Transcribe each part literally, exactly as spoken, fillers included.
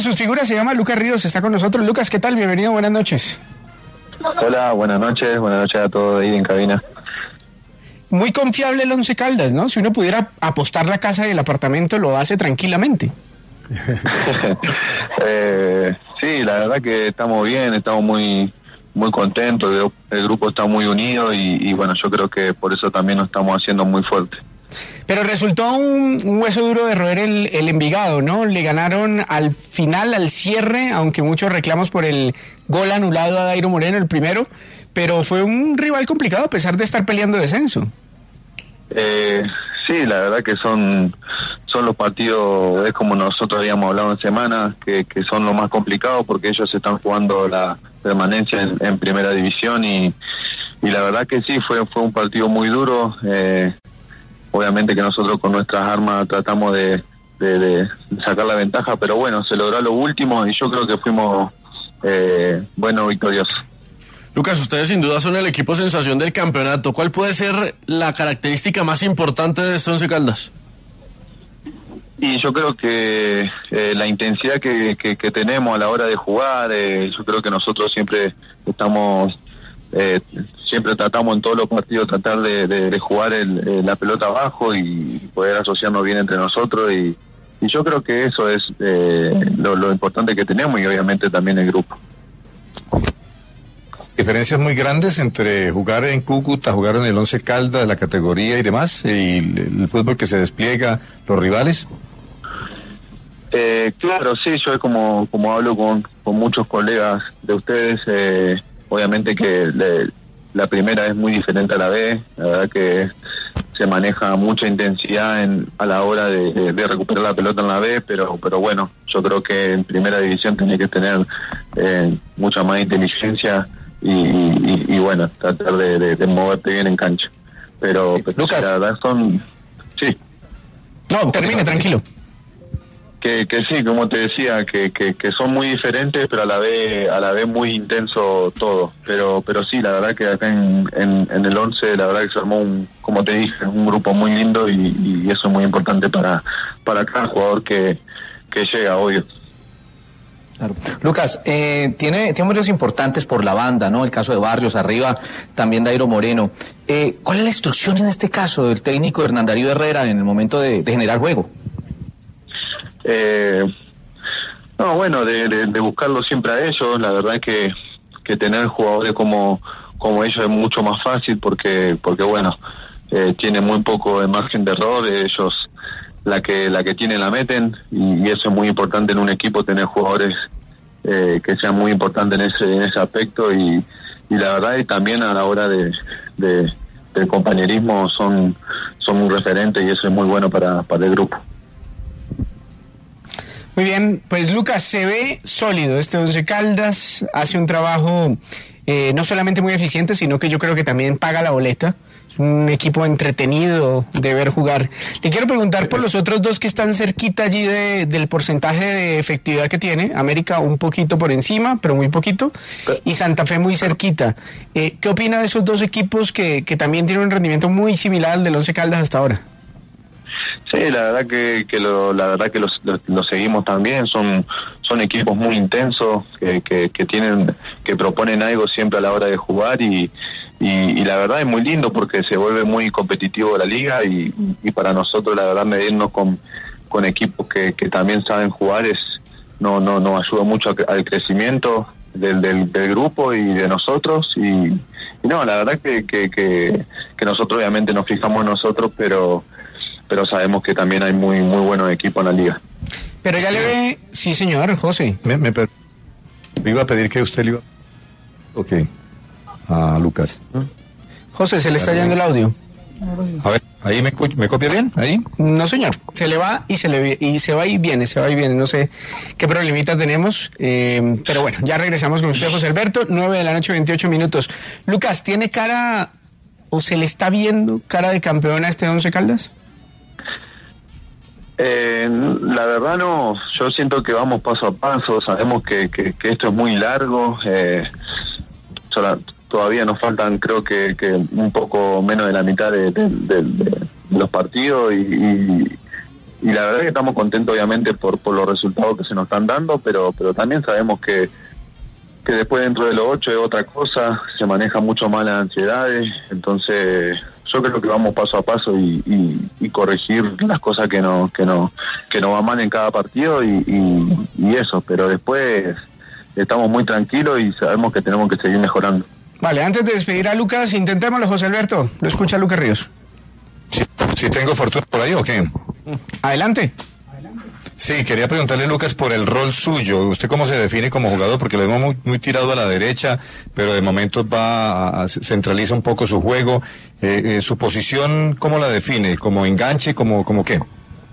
Sus figuras se llama Lucas Ríos, está con nosotros. Lucas, ¿qué tal? Bienvenido, buenas noches. Hola, buenas noches, buenas noches a todos ahí en cabina. Muy confiable el Once Caldas, ¿no? Si uno pudiera apostar la casa y el apartamento, lo hace tranquilamente. eh, sí, la verdad que estamos bien, estamos muy muy contentos, el, el grupo está muy unido y, y bueno, yo creo que por eso también nos estamos haciendo muy fuertes. Pero resultó un, un hueso duro de roer el, el Envigado, ¿no? Le ganaron al final, al cierre, aunque muchos reclamos por el gol anulado a Dairo Moreno, el primero, pero fue un rival complicado a pesar de estar peleando descenso. Eh, sí, la verdad que son son los partidos, es como nosotros habíamos hablado en semana, que, que son los más complicados porque ellos están jugando la permanencia en, en primera división y, y la verdad que sí, fue, fue un partido muy duro. Eh, obviamente que nosotros con nuestras armas tratamos de, de, de sacar la ventaja, pero bueno, se logró lo último y yo creo que fuimos eh, bueno, victoriosos. Lucas, ustedes sin duda son el equipo sensación del campeonato. ¿Cuál puede ser la característica más importante de este Once Caldas? Y yo creo que eh, la intensidad que, que, que tenemos a la hora de jugar, eh, yo creo que nosotros siempre estamos, eh, siempre tratamos en todos los partidos tratar de, de, de jugar el, eh, la pelota abajo y poder asociarnos bien entre nosotros y, y yo creo que eso es eh, lo, lo importante que tenemos y obviamente también el grupo. Diferencias muy grandes entre jugar en Cúcuta, jugar en el Once Caldas, la categoría y demás, y el, el fútbol que se despliega, los rivales. Eh, claro, sí, yo como como hablo con, con muchos colegas de ustedes, eh, obviamente que le, la primera es muy diferente a la B, la verdad que se maneja mucha intensidad en, a la hora de, de, de recuperar la pelota en la B, pero pero bueno, yo creo que en primera división tenés que tener eh, mucha más inteligencia y, y, y bueno, tratar de, de, de moverte bien en cancha. Pero, Sí, pero Lucas. la verdad son... Sí. No, termine, tranquilo. Que, que sí, como te decía, que, que, que son muy diferentes, pero a la vez a la vez muy intenso todo. Pero pero sí, la verdad que acá en, en, en el once, la verdad que se armó, un, como te dije, un grupo muy lindo y, y eso es muy importante para, para cada jugador que, que llega, obvio. Claro. Lucas, eh, tiene, tiene varios importantes por la banda, ¿no? El caso de Barrios, arriba también Dairo Moreno. Eh, ¿Cuál es la instrucción en este caso del técnico Hernán Darío Herrera en el momento de, de generar juego? Eh, no, bueno, de, de, de buscarlo siempre a ellos. La verdad es que, que tener jugadores como, como ellos es mucho más fácil porque, porque bueno, eh, tienen muy poco de margen de error. Ellos la que la que tienen la meten y, y eso es muy importante en un equipo, tener jugadores eh, que sean muy importantes en ese en ese aspecto y, y la verdad y también a la hora de, de del compañerismo son son un referente y eso es muy bueno para, para el grupo. Muy bien, pues Lucas, se ve sólido este Once Caldas, hace un trabajo eh, no solamente muy eficiente, sino que yo creo que también paga la boleta. Es un equipo entretenido de ver jugar. Le quiero preguntar por los otros dos que están cerquita allí de, del porcentaje de efectividad que tiene. América un poquito por encima, pero muy poquito, y Santa Fe muy cerquita. Eh, ¿Qué opina de esos dos equipos que, que también tienen un rendimiento muy similar al del Once Caldas hasta ahora? Sí, la verdad que, que lo, la verdad que los, los, los seguimos también, son son equipos muy intensos que, que, que tienen que proponen algo siempre a la hora de jugar y, y, y la verdad es muy lindo porque se vuelve muy competitivo la liga y, y para nosotros la verdad medirnos con, con equipos que, que también saben jugar es no no nos ayuda mucho al crecimiento del, del, del grupo y de nosotros y, y no, la verdad que, que, que, que nosotros obviamente nos fijamos en nosotros, pero pero sabemos que también hay muy muy buenos equipos en la liga. Pero ya le ve... Sí, señor, José. Me, me, per... me iba a pedir que usted le iba... Ok, a Lucas. José, se le está yendo el audio. A ver, ¿ahí me, me copia bien? ¿Ahí? No, señor. Se le va y se le y se va y viene, se va y viene. No sé qué problemita tenemos. Eh, pero bueno, ya regresamos con usted, José Alberto. nueve de la noche, veintiocho minutos. Lucas, ¿tiene cara o se le está viendo cara de campeón a este Once Caldas? Eh, la verdad no, yo siento que vamos paso a paso, sabemos que, que, que esto es muy largo, eh, sola, todavía nos faltan creo que, que un poco menos de la mitad de, de, de, de los partidos y, y, y la verdad que estamos contentos obviamente por, por los resultados que se nos están dando, pero, pero también sabemos que, que después dentro de los ocho es otra cosa, se maneja mucho más las ansiedades, entonces yo creo que vamos paso a paso y, y, y corregir las cosas que no, que no, que no van mal en cada partido y, y, y eso, pero después estamos muy tranquilos y sabemos que tenemos que seguir mejorando. Vale, antes de despedir a Lucas, intentémoslo, José Alberto. Lo escucha Lucas Ríos. Si, si tengo fortuna por ahí o qué. Adelante. Sí, quería preguntarle, Lucas, por el rol suyo. ¿Usted cómo se define como jugador? Porque lo vemos muy, muy tirado a la derecha, pero de momento va a, a, centraliza un poco su juego. Eh, eh, ¿Su posición cómo la define? ¿Como enganche? ¿Como, como qué?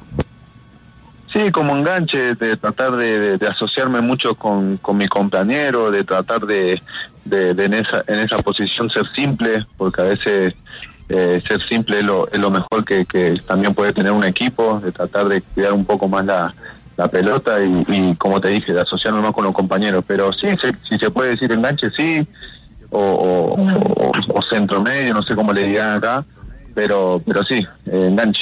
Sí, como enganche, de tratar de, de, de asociarme mucho con, con mi compañero, de tratar de, de, de en, esa, en esa posición ser simple, porque a veces eh, ser simple es lo, es lo mejor que, que también puede tener un equipo, de tratar de cuidar un poco más la, la pelota y, y, como te dije, de asociarme más con los compañeros. Pero sí, se, si se puede decir enganche, sí, o, o, o, o centro medio, no sé cómo le digan acá, pero, pero sí, eh, enganche.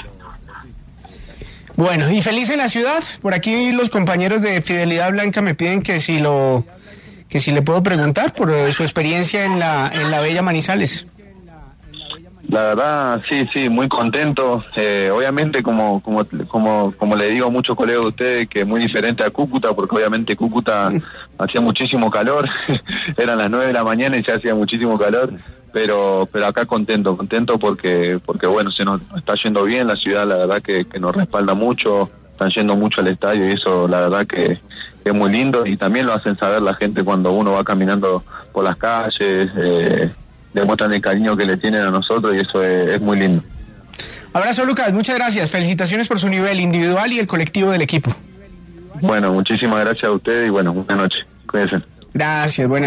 Bueno, y feliz en la ciudad. Por aquí los compañeros de Fidelidad Blanca me piden que si lo que si le puedo preguntar por eh, su experiencia en la en la bella Manizales. La verdad, sí, sí, muy contento. Eh, obviamente, como como como como le digo a muchos colegas de ustedes, que es muy diferente a Cúcuta, porque obviamente Cúcuta hacía muchísimo calor. Eran las nueve de la mañana y ya hacía muchísimo calor. Pero pero acá contento, contento porque porque bueno, se nos está yendo bien, la ciudad la verdad que, que nos respalda mucho, están yendo mucho al estadio y eso la verdad que, que es muy lindo y también lo hacen saber la gente cuando uno va caminando por las calles, eh, demuestran el cariño que le tienen a nosotros y eso es, es muy lindo. Abrazo, Lucas, muchas gracias, felicitaciones por su nivel individual y el colectivo del equipo. Bueno, muchísimas gracias a ustedes y bueno, buenas noches, cuídense. Gracias, buenas